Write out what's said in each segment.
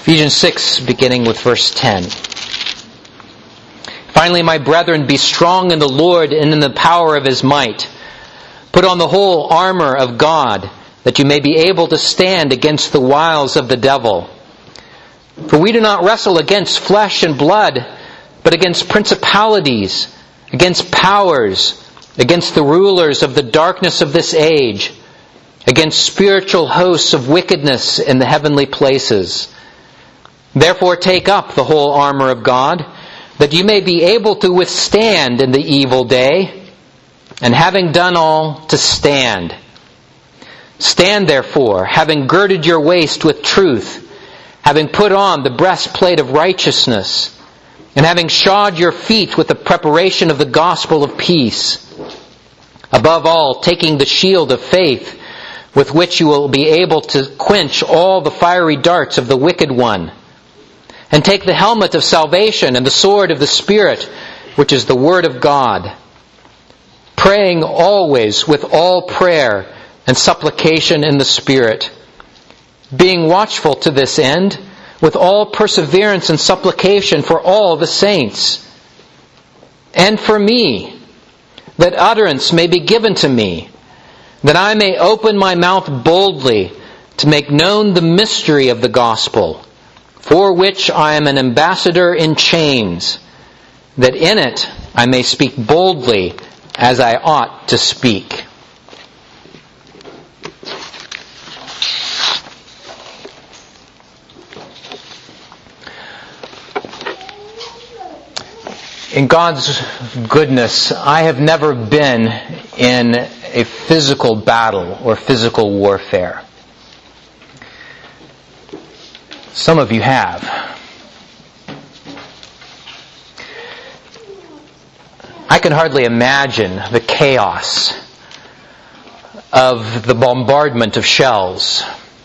Ephesians 6, beginning with verse 10. Finally, my brethren, be strong in the Lord and in the power of His might. Put on the whole armor of God, that you may be able to stand against the wiles of the devil. For we do not wrestle against flesh and blood, but against principalities, against powers, against the rulers of the darkness of this age, against spiritual hosts of wickedness in the heavenly places. Therefore take up the whole armor of God, that you may be able to withstand in the evil day, and having done all, to stand. Stand therefore, having girded your waist with truth, having put on the breastplate of righteousness, and having shod your feet with the preparation of the gospel of peace. Above all, taking the shield of faith, with which you will be able to quench all the fiery darts of the wicked one. And take the helmet of salvation and the sword of the Spirit, which is the Word of God. Praying always with all prayer and supplication in the Spirit. Being watchful to this end, with all perseverance and supplication for all the saints. And for me, that utterance may be given to me, that I may open my mouth boldly to make known the mystery of the gospel, for which I am an ambassador in chains, that in it I may speak boldly as I ought to speak. In God's goodness, I have never been in a physical battle or physical warfare. Some of you have. I can hardly imagine the chaos of the bombardment of shells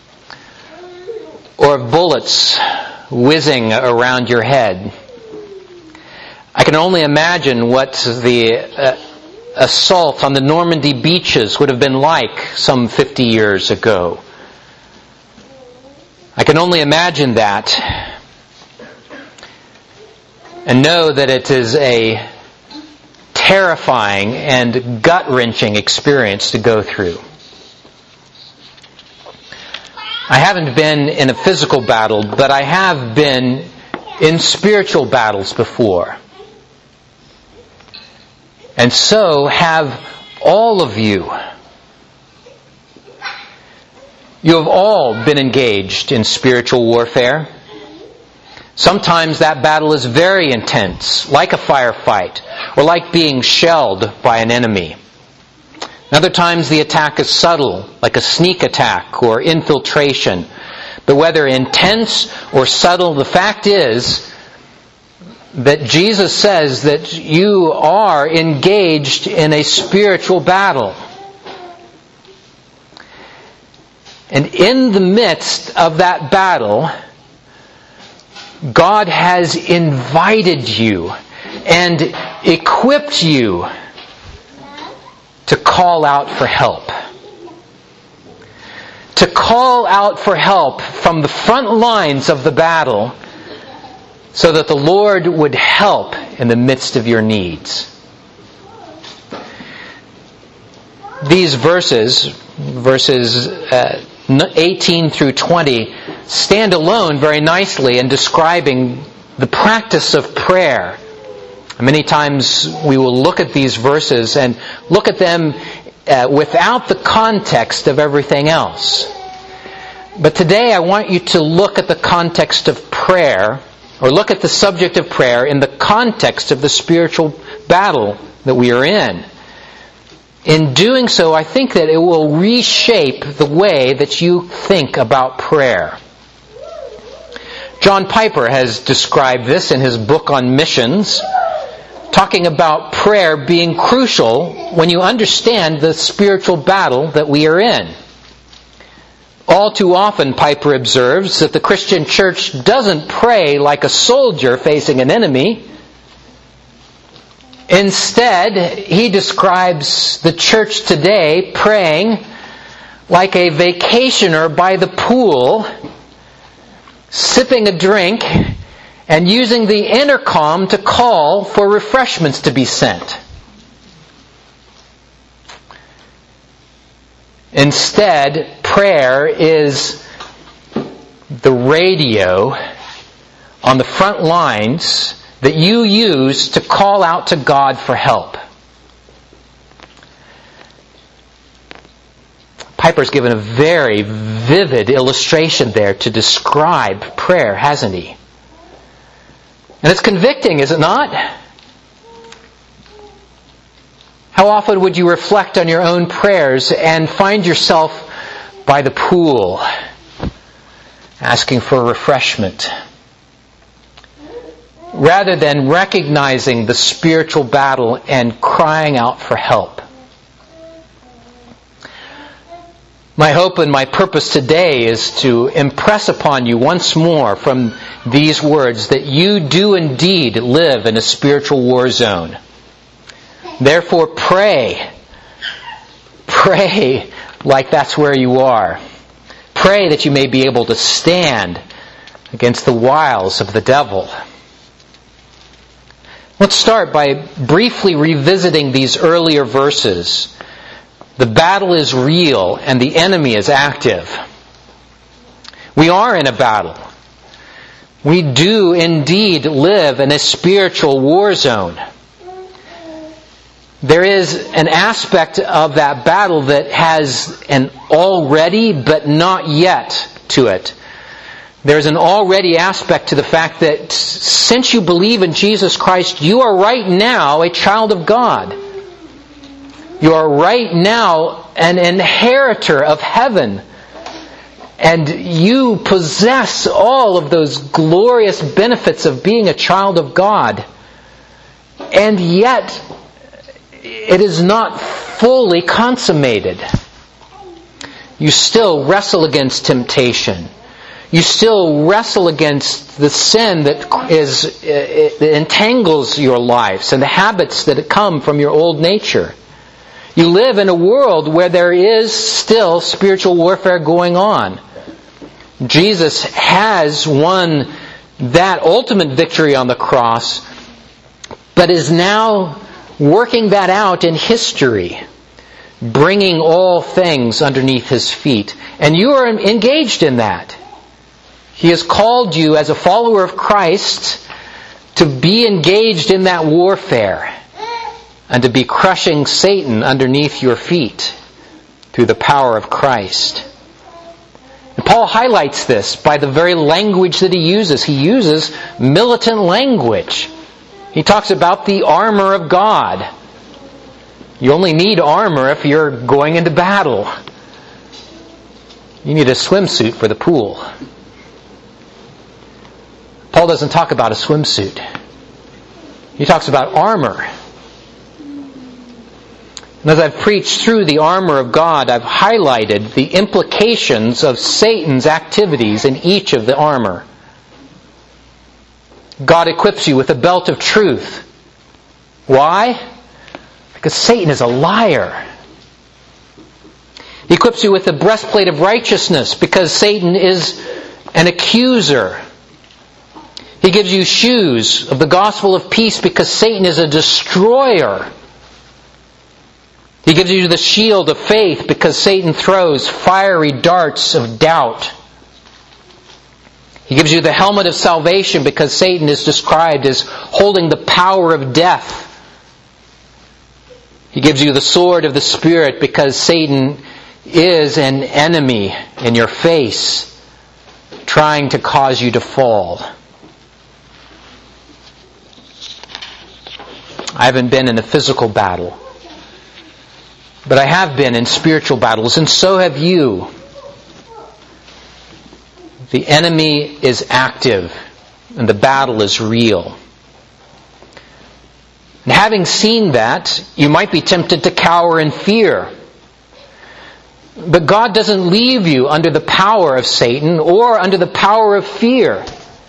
or of bullets whizzing around your head. I can only imagine what the assault on the Normandy beaches would have been like some 50 years ago. I can only imagine that and know that it is a terrifying and gut-wrenching experience to go through. I haven't been in a physical battle, but I have been in spiritual battles before. And so have all of you. You have all been engaged in spiritual warfare. Sometimes that battle is very intense, like a firefight, or like being shelled by an enemy. Other times the attack is subtle, like a sneak attack or infiltration. But whether intense or subtle, the fact is that Jesus says that you are engaged in a spiritual battle. And in the midst of that battle, God has invited you and equipped you to call out for help. To call out for help from the front lines of the battle so that the Lord would help in the midst of your needs. These verses 18 through 20, stand alone very nicely in describing the practice of prayer. Many times we will look at these verses and look at them without the context of everything else. But today I want you to look at the context of prayer, or look at the subject of prayer in the context of the spiritual battle that we are in. In doing so, I think that it will reshape the way that you think about prayer. John Piper has described this in his book on missions, talking about prayer being crucial when you understand the spiritual battle that we are in. All too often, Piper observes, that the Christian church doesn't pray like a soldier facing an enemy. Instead, he describes the church today praying like a vacationer by the pool sipping a drink and using the intercom to call for refreshments to be sent. Instead, prayer is the radio on the front lines that you use to call out to God for help. Piper's given a very vivid illustration there to describe prayer, hasn't he? And it's convicting, is it not? How often would you reflect on your own prayers and find yourself by the pool, asking for refreshment, rather than recognizing the spiritual battle and crying out for help? My hope and my purpose today is to impress upon you once more from these words that you do indeed live in a spiritual war zone. Therefore, pray. Pray like that's where you are. Pray that you may be able to stand against the wiles of the devil. Let's start by briefly revisiting these earlier verses. The battle is real and the enemy is active. We are in a battle. We do indeed live in a spiritual war zone. There is an aspect of that battle that has an already but not yet to it. There's an already aspect to the fact that since you believe in Jesus Christ, you are right now a child of God. You are right now an inheritor of heaven. And you possess all of those glorious benefits of being a child of God. And yet, it is not fully consummated. You still wrestle against temptation. You still wrestle against the sin that entangles your lives and the habits that come from your old nature. You live in a world where there is still spiritual warfare going on. Jesus has won that ultimate victory on the cross, but is now working that out in history, bringing all things underneath His feet. And you are engaged in that. He has called you as a follower of Christ to be engaged in that warfare and to be crushing Satan underneath your feet through the power of Christ. And Paul highlights this by the very language that he uses. He uses militant language. He talks about the armor of God. You only need armor if you're going into battle. You need a swimsuit for the pool. Paul doesn't talk about a swimsuit. He talks about armor. And as I've preached through the armor of God, I've highlighted the implications of Satan's activities in each of the armor. God equips you with a belt of truth. Why? Because Satan is a liar. He equips you with the breastplate of righteousness because Satan is an accuser. He gives you shoes of the gospel of peace because Satan is a destroyer. He gives you the shield of faith because Satan throws fiery darts of doubt. He gives you the helmet of salvation because Satan is described as holding the power of death. He gives you the sword of the Spirit because Satan is an enemy in your face, trying to cause you to fall. I haven't been in a physical battle, but I have been in spiritual battles, and so have you. The enemy is active, and the battle is real. And having seen that, you might be tempted to cower in fear. But God doesn't leave you under the power of Satan or under the power of fear.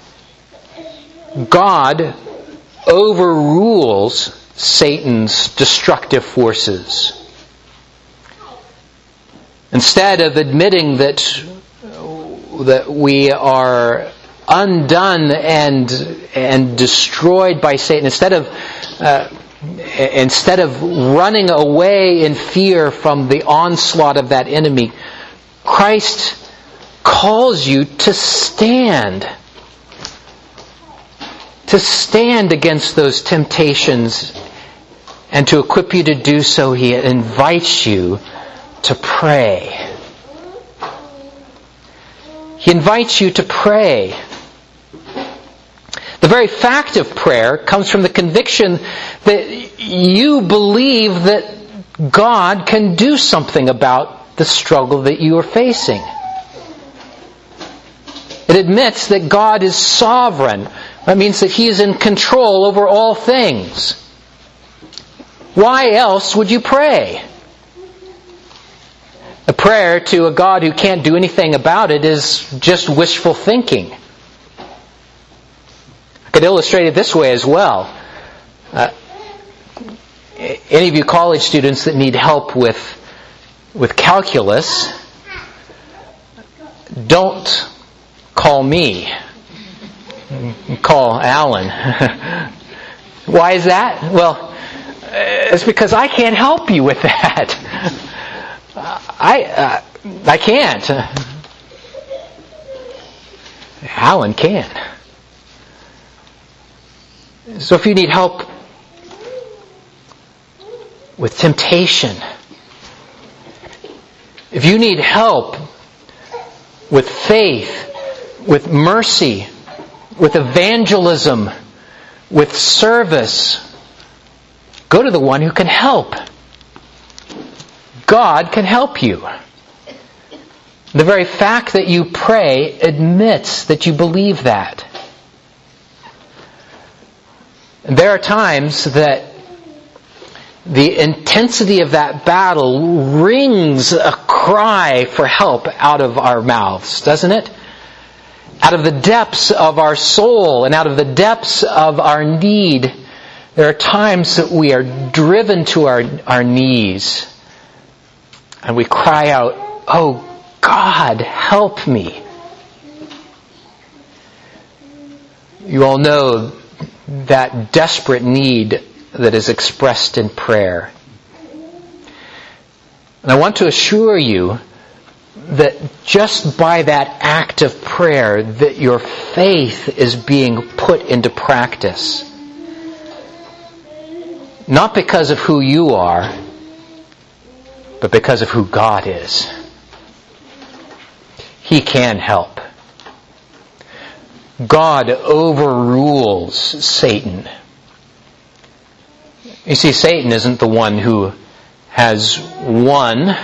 God overrules Satan's destructive forces. Instead of admitting that we are undone and destroyed by Satan, instead of running away in fear from the onslaught of that enemy, Christ calls you to stand. To stand against those temptations, and to equip you to do so, He invites you to pray. He invites you to pray. The very fact of prayer comes from the conviction that you believe that God can do something about the struggle that you are facing. It admits that God is sovereign. That means that He is in control over all things. Why else would you pray? A prayer to a God who can't do anything about it is just wishful thinking. I could illustrate it this way as well. Any of you college students that need help with calculus, don't call me. Call Alan. Why is that? Well, it's because I can't help you with that. I can't. Alan can. So if you need help with temptation, if you need help with faith, with mercy, with evangelism, with service, go to the one who can help. God can help you. The very fact that you pray admits that you believe that. And there are times that the intensity of that battle wrings a cry for help out of our mouths, doesn't it? Out of the depths of our soul and out of the depths of our need, there are times that we are driven to our knees and we cry out, "Oh God, help me." You all know that desperate need that is expressed in prayer. And I want to assure you that just by that act of prayer, that your faith is being put into practice. Not because of who you are, but because of who God is. He can help. God overrules Satan. You see, Satan isn't the one who has won.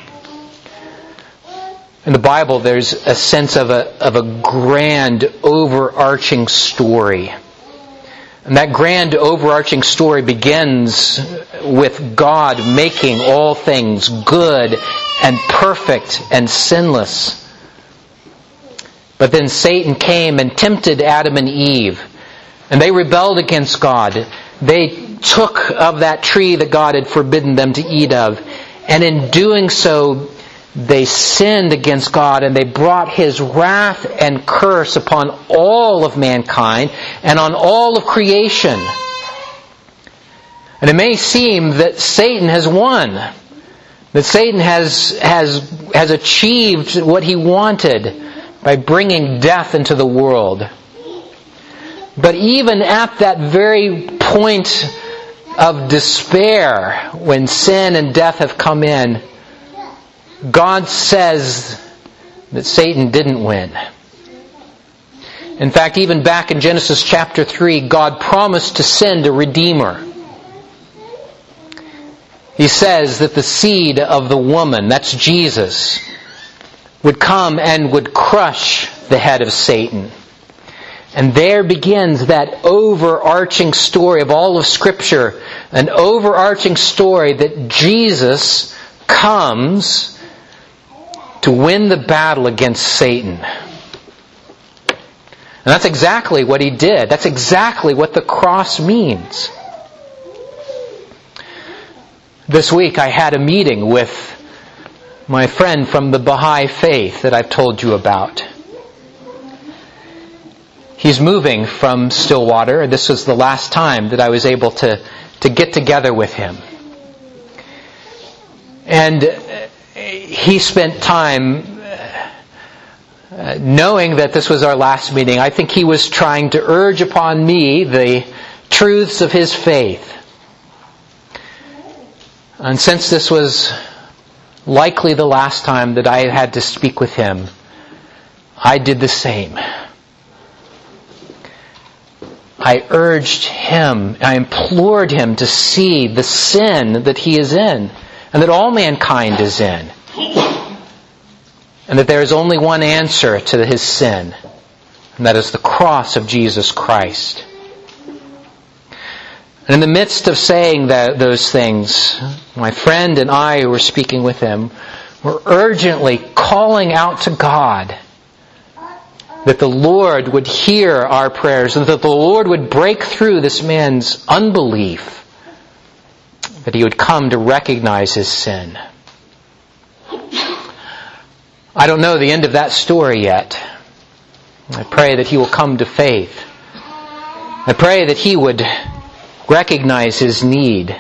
In the Bible, there's a sense of a grand, overarching story. And that grand, overarching story begins with God making all things good and perfect and sinless. But then Satan came and tempted Adam and Eve. And they rebelled against God. They took of that tree that God had forbidden them to eat of. And in doing so, they sinned against God, and they brought His wrath and curse upon all of mankind and on all of creation. And it may seem that Satan has won, that Satan has achieved what he wanted by bringing death into the world. But even at that very point of despair, when sin and death have come in, God says that Satan didn't win. In fact, even back in Genesis chapter 3, God promised to send a Redeemer. He says that the seed of the woman, that's Jesus, would come and would crush the head of Satan. And there begins that overarching story of all of Scripture, an overarching story that Jesus comes to win the battle against Satan. And that's exactly what He did. That's exactly what the cross means. This week I had a meeting with my friend from the Baha'i faith that I've told you about. He's moving from Stillwater. This was the last time that I was able to get together with him. And he spent time knowing that this was our last meeting. I think he was trying to urge upon me the truths of his faith. And since this was likely the last time that I had to speak with him, I did the same. I urged him, I implored him to see the sin that he is in, and that all mankind is in, and that there is only one answer to his sin, and that is the cross of Jesus Christ. And in the midst of saying those things, my friend and I who were speaking with him were urgently calling out to God that the Lord would hear our prayers, and that the Lord would break through this man's unbelief, that he would come to recognize his sin. I don't know the end of that story yet. I pray that he will come to faith. I pray that he would recognize his need.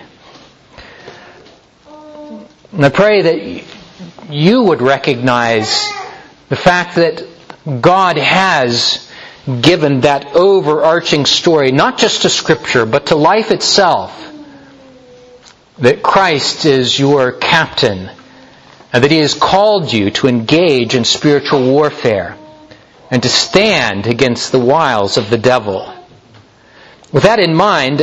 And I pray that you would recognize the fact that God has given that overarching story, not just to Scripture, but to life itself, that Christ is your captain, and that He has called you to engage in spiritual warfare and to stand against the wiles of the devil. With that in mind,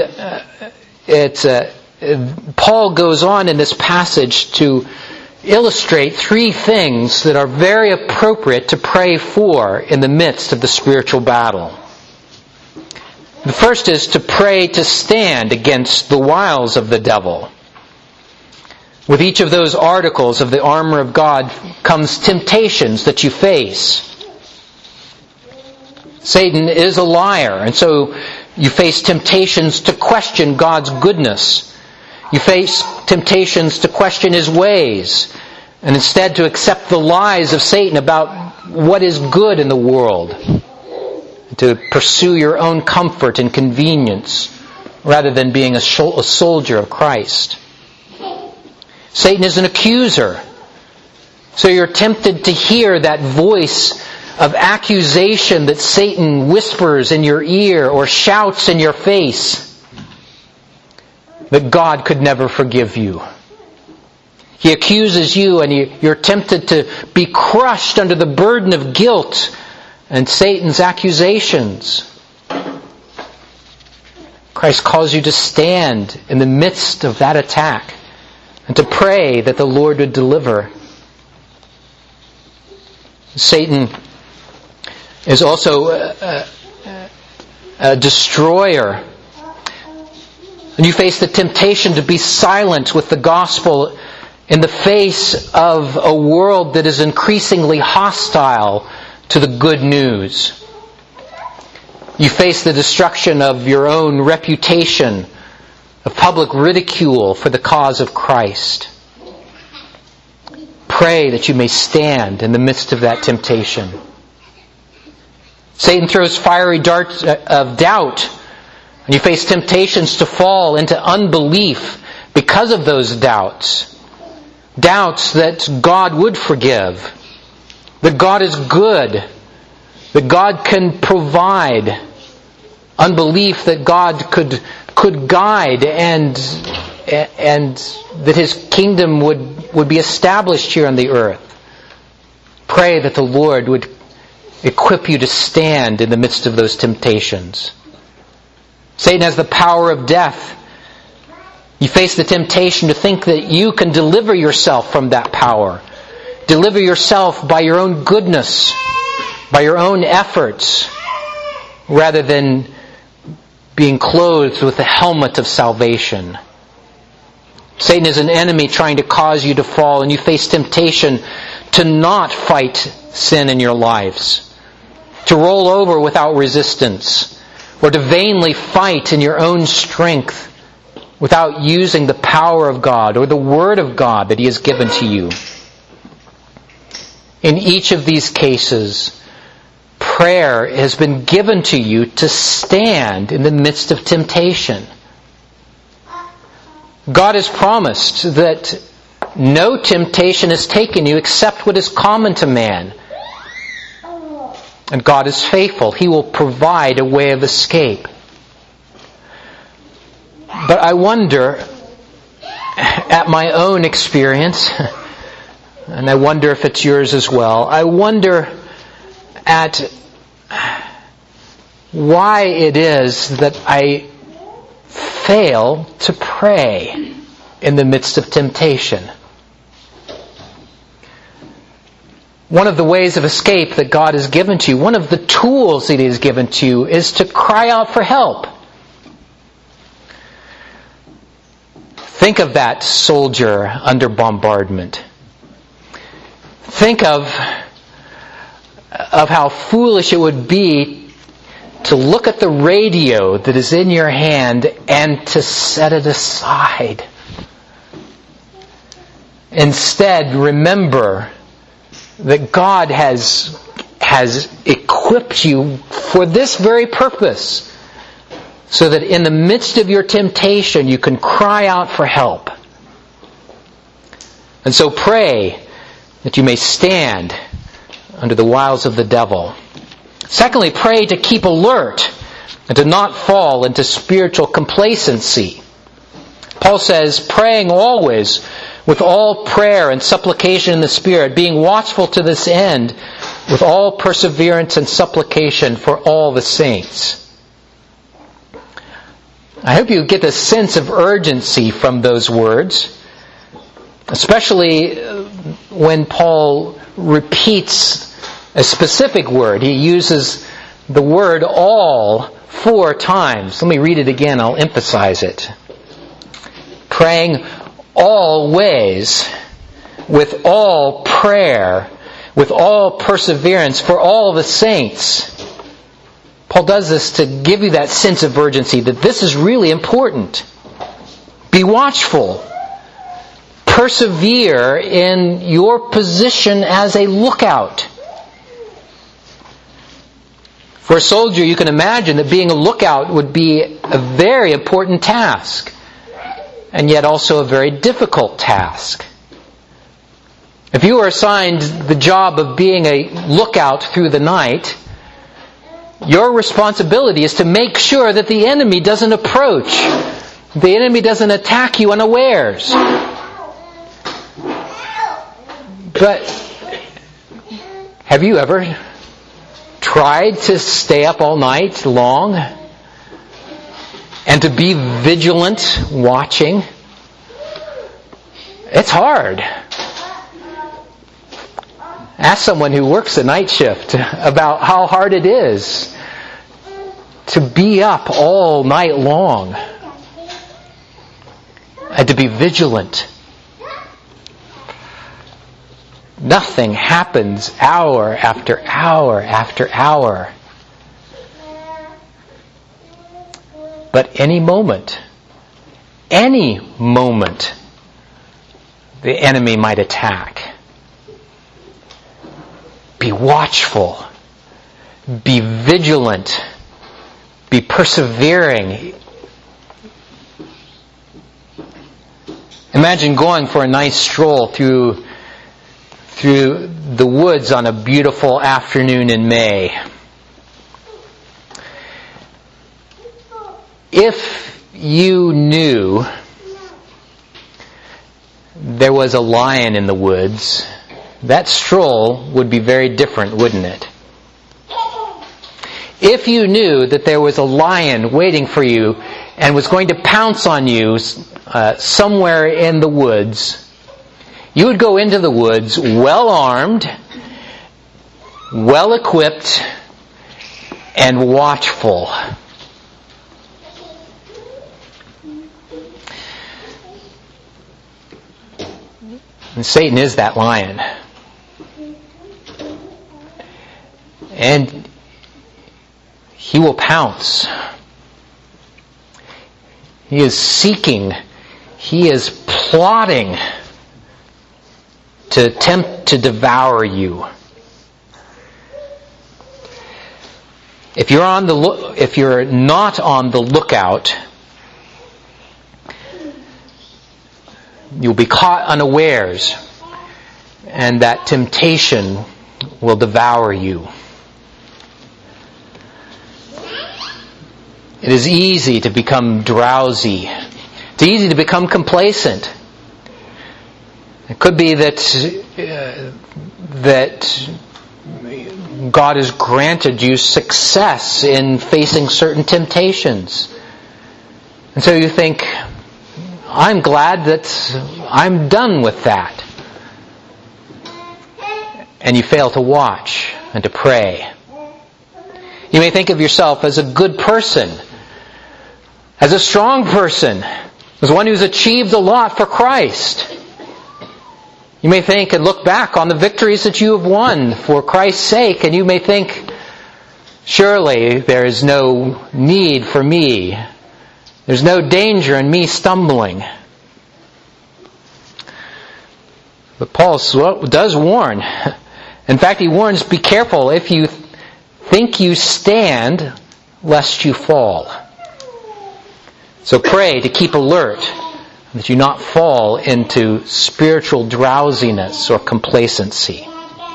Paul goes on in this passage to illustrate three things that are very appropriate to pray for in the midst of the spiritual battle. The first is to pray to stand against the wiles of the devil. With each of those articles of the armor of God comes temptations that you face. Satan is a liar, and so you face temptations to question God's goodness. You face temptations to question His ways, and instead to accept the lies of Satan about what is good in the world, to pursue your own comfort and convenience rather than being a soldier of Christ. Satan is an accuser, so you're tempted to hear that voice of accusation that Satan whispers in your ear or shouts in your face, that God could never forgive you. He accuses you, and you're tempted to be crushed under the burden of guilt and Satan's accusations. Christ calls you to stand in the midst of that attack and to pray that the Lord would deliver. Satan is also a destroyer. And you face the temptation to be silent with the gospel in the face of a world that is increasingly hostile to the good news. You face the destruction of your own reputation, of public ridicule for the cause of Christ. Pray that you may stand in the midst of that temptation. Satan throws fiery darts of doubt, and you face temptations to fall into unbelief because of those doubts. Doubts that God would forgive, that God is good, that God can provide. Unbelief that God could guide and that His kingdom would be established here on the earth. Pray that the Lord would equip you to stand in the midst of those temptations. Satan has the power of death. You face the temptation to think that you can deliver yourself from that power. Deliver yourself by your own goodness, by your own efforts, rather than being clothed with the helmet of salvation. Satan is an enemy trying to cause you to fall, and you face temptation to not fight sin in your lives, to roll over without resistance, or to vainly fight in your own strength without using the power of God or the Word of God that He has given to you. In each of these cases, prayer has been given to you to stand in the midst of temptation. God has promised that no temptation has taken you except what is common to man. And God is faithful. He will provide a way of escape. But I wonder, at my own experience, and I wonder if it's yours as well, I wonder at why it is that I fail to pray in the midst of temptation. One of the ways of escape that God has given to you, one of the tools that He has given to you, is to cry out for help. Think of that soldier under bombardment. Think of how foolish it would be to look at the radio that is in your hand and to set it aside. Instead, remember that God has equipped you for this very purpose, so that in the midst of your temptation you can cry out for help. And so pray that you may stand under the wiles of the devil. Secondly, pray to keep alert and to not fall into spiritual complacency. Paul says, praying always with all prayer and supplication in the Spirit, being watchful to this end with all perseverance and supplication for all the saints. I hope you get a sense of urgency from those words, especially when Paul repeats a specific word. He uses the word all 4 times. Let me read it again. I'll emphasize it. Praying always with all prayer, with all perseverance for all the saints. Paul does this to give you that sense of urgency, that this is really important. Be watchful. Persevere in your position as a lookout. For a soldier, you can imagine that being a lookout would be a very important task, and yet also a very difficult task. If you are assigned the job of being a lookout through the night, your responsibility is to make sure that the enemy doesn't approach. The enemy doesn't attack you unawares. But have you ever tried to stay up all night long and to be vigilant watching? It's hard. Ask someone who works the night shift about how hard it is to be up all night long and to be vigilant. Nothing happens hour after hour after hour. But any moment, the enemy might attack. Be watchful. Be vigilant. Be persevering. Imagine going for a nice stroll through the woods on a beautiful afternoon in May. If you knew there was a lion in the woods, that stroll would be very different, wouldn't it? If you knew that there was a lion waiting for you and was going to pounce on you somewhere in the woods, you would go into the woods well armed, well equipped, and watchful. And Satan is that lion. And he will pounce. He is seeking. He is plotting to attempt to devour you. If you're not on the lookout, you'll be caught unawares, and that temptation will devour you. It is easy to become drowsy. It's easy to become complacent. It could be that God has granted you success in facing certain temptations. And so you think, I'm glad that I'm done with that. And you fail to watch and to pray. You may think of yourself as a good person, as a strong person, as one who's achieved a lot for Christ. You may think and look back on the victories that you have won for Christ's sake, and you may think, surely there is no need for me. There's no danger in me stumbling. But Paul does warn. In fact, he warns, be careful if you think you stand, lest you fall. So pray to keep alert, that you not fall into spiritual drowsiness or complacency.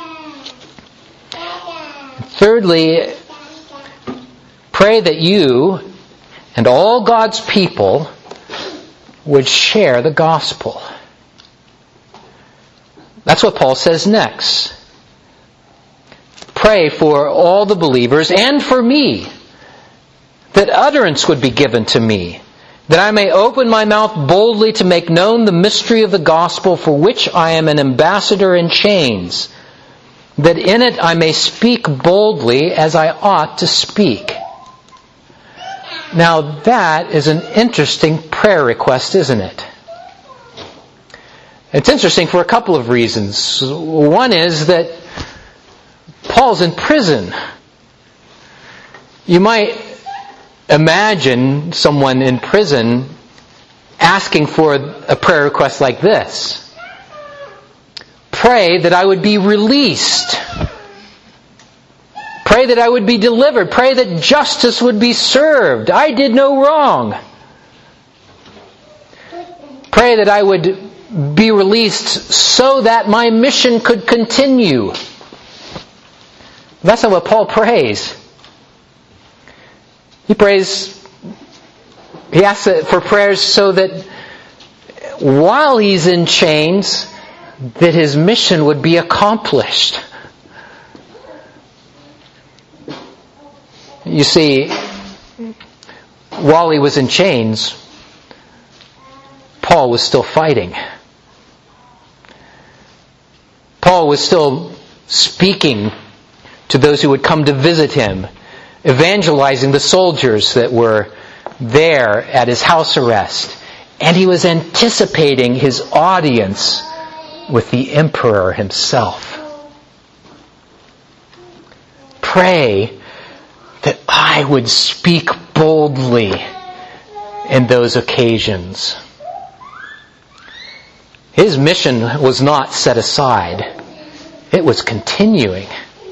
Thirdly, pray that you and all God's people would share the gospel. That's what Paul says next. Pray for all the believers and for me, that utterance would be given to me, that I may open my mouth boldly to make known the mystery of the gospel, for which I am an ambassador in chains, that in it I may speak boldly as I ought to speak. Now that is an interesting prayer request, isn't it? It's interesting for a couple of reasons. One is that Paul's in prison. You might imagine someone in prison asking for a prayer request like this. Pray that I would be released. Pray that I would be delivered. Pray that justice would be served. I did no wrong. Pray that I would be released so that my mission could continue. That's not what Paul prays. He asks for prayers so that while he's in chains, that his mission would be accomplished. You see, while he was in chains, Paul was still fighting. Paul was still speaking to those who would come to visit him, evangelizing the soldiers that were there at his house arrest. And he was anticipating his audience with the emperor himself. Pray that I would speak boldly in those occasions. His mission was not set aside. It was continuing.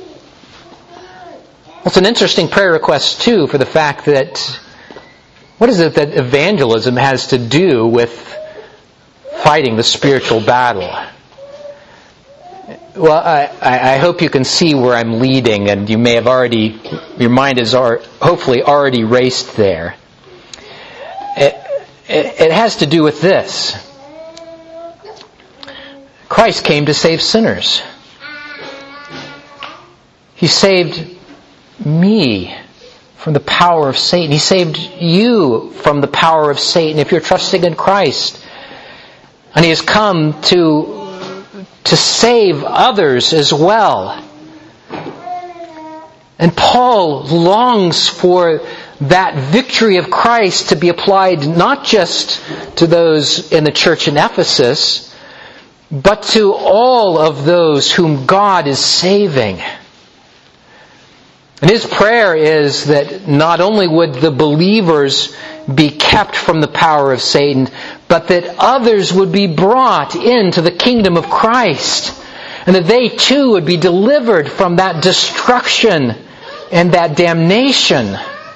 It's an interesting prayer request, too, for the fact that what is it that evangelism has to do with fighting the spiritual battle? Well, I hope you can see where I'm leading, and you may have your mind is hopefully already raced there. It has to do with this. Christ came to save sinners. He saved me from the power of Satan. He saved you from the power of Satan if you're trusting in Christ. And He has come to save others as well. And Paul longs for that victory of Christ to be applied not just to those in the church in Ephesus, but to all of those whom God is saving. And his prayer is that not only would the believers be kept from the power of Satan, but that others would be brought into the kingdom of Christ, and that they too would be delivered from that destruction and that damnation.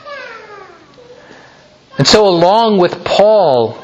And so along with Paul,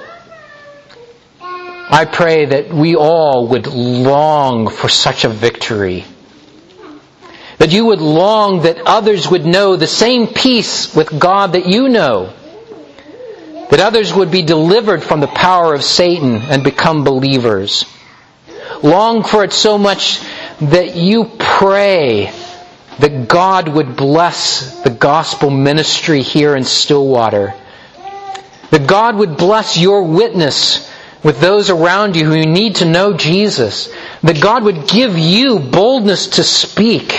I pray that we all would long for such a victory. That you would long that others would know the same peace with God that you know. That others would be delivered from the power of Satan and become believers. Long for it so much that you pray that God would bless the gospel ministry here in Stillwater. That God would bless your witness with those around you who need to know Jesus. That God would give you boldness to speak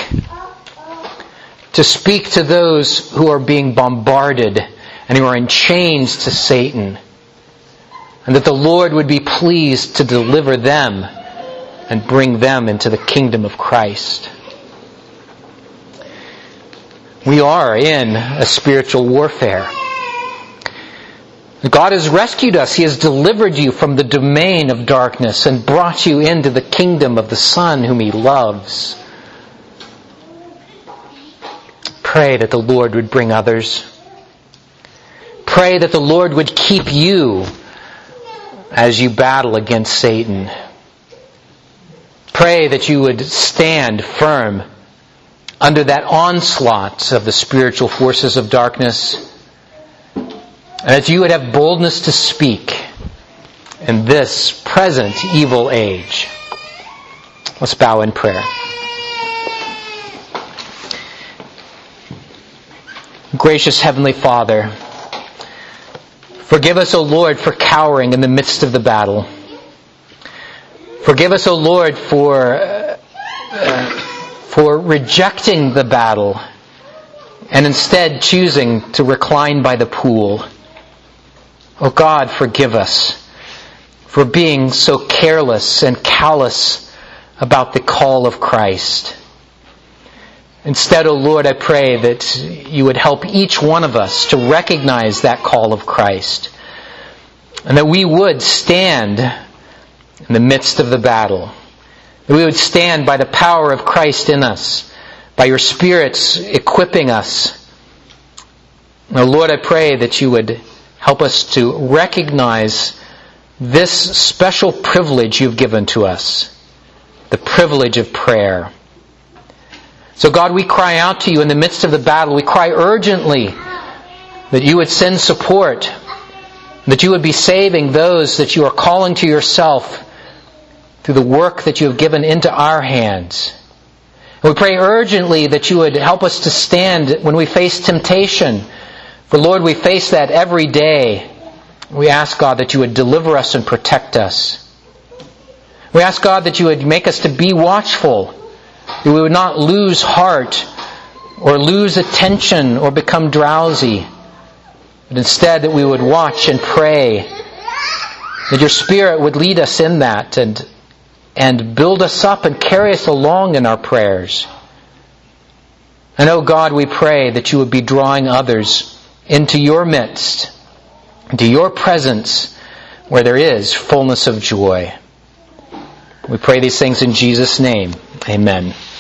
to those who are being bombarded and who are in chains to Satan. And that the Lord would be pleased to deliver them and bring them into the kingdom of Christ. We are in a spiritual warfare. God has rescued us. He has delivered you from the domain of darkness and brought you into the kingdom of the Son whom He loves. Pray that the Lord would bring others. Pray that the Lord would keep you as you battle against Satan. Pray that you would stand firm under that onslaught of the spiritual forces of darkness. And that you would have boldness to speak in this present evil age. Let's bow in prayer. Gracious Heavenly Father, forgive us, O Lord, for cowering in the midst of the battle. Forgive us, O Lord, for rejecting the battle and instead choosing to recline by the pool. Oh God, forgive us for being so careless and callous about the call of Christ. Instead, O Lord, I pray that you would help each one of us to recognize that call of Christ, and that we would stand in the midst of the battle. That we would stand by the power of Christ in us, by your Spirit's equipping us. Now, Lord, I pray that you would help us to recognize this special privilege you've given to us, the privilege of prayer. So God, we cry out to you in the midst of the battle. We cry urgently that you would send support, that you would be saving those that you are calling to yourself through the work that you have given into our hands. And we pray urgently that you would help us to stand when we face temptation. For Lord, we face that every day. We ask, God, that you would deliver us and protect us. We ask, God, that you would make us to be watchful, that we would not lose heart or lose attention or become drowsy, but instead that we would watch and pray, that your Spirit would lead us in that and build us up and carry us along in our prayers. And oh God, we pray that you would be drawing others into your midst, into your presence, where there is fullness of joy. We pray these things in Jesus' name. Amen.